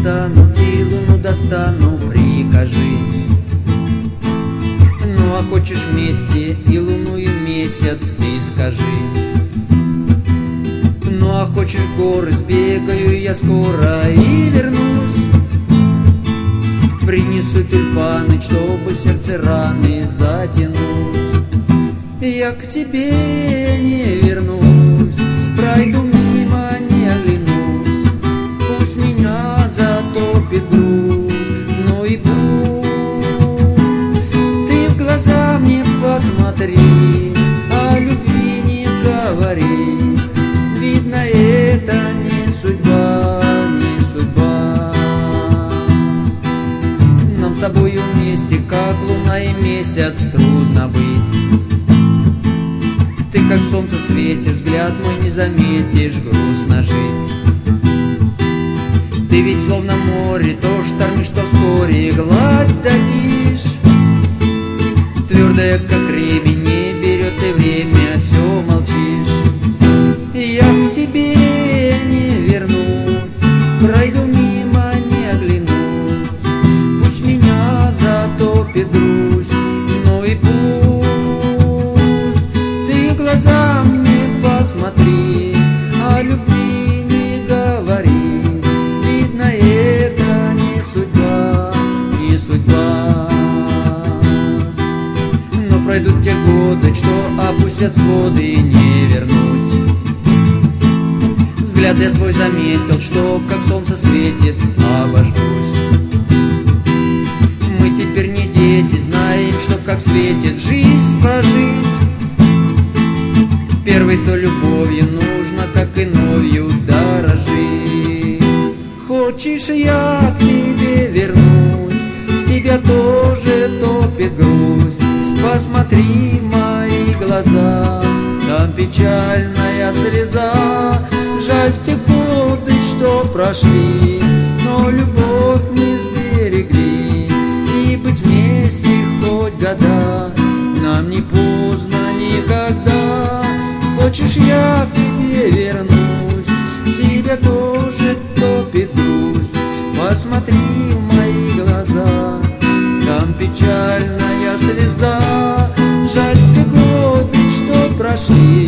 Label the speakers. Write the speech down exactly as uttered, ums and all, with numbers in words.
Speaker 1: стану и луну достану, прикажи. Ну а хочешь вместе и луну и месяц, ты скажи. Ну а хочешь горы, сбегаю я скоро и вернусь. Принесу тюльпаны, чтобы сердце раны затянуть. Я к тебе не вернусь, пройду мимо, не оглянусь. Пусть меня затопит грусть, но и пусть. Ты в глаза мне посмотри, о любви не говори. Видно, это не судьба, не судьба. Нам с тобою вместе, как луна и месяц, трудно быть. Ты как солнце светишь, взгляд мой не заметишь, грустно жить. Ты ведь словно море, то штормишь, то вскоре гладь дадишь. Твердая, как кремень, не берет и время, все молчишь. Я к тебе не вернусь, пройду мимо, не оглянусь. Пусть меня затопит грусть, но и пусть. Ты в глаза мне посмотри, о любви не говори. Видно, это не судьба, не судьба. Но пройдут те годы, что опустят своды, не вернуть. Взгляд я твой заметил, что как солнце светит, обожгусь. Мы теперь не дети, знаем, что как светит жизнь прожить. Первой то любовью нужно, как иновью, дорожить. Хочешь, я к тебе вернусь, тебя тоже топит грусть. Посмотри в мои глаза, там печальная слеза. Жаль те годы, что прошли, но любовь мы сберегли. И быть вместе хоть года, нам не поздно никогда. Хочешь, я к тебе вернусь, тебя тоже топит грусть. Посмотри в мои глаза, там печальная слеза. Жаль те годы, что прошли,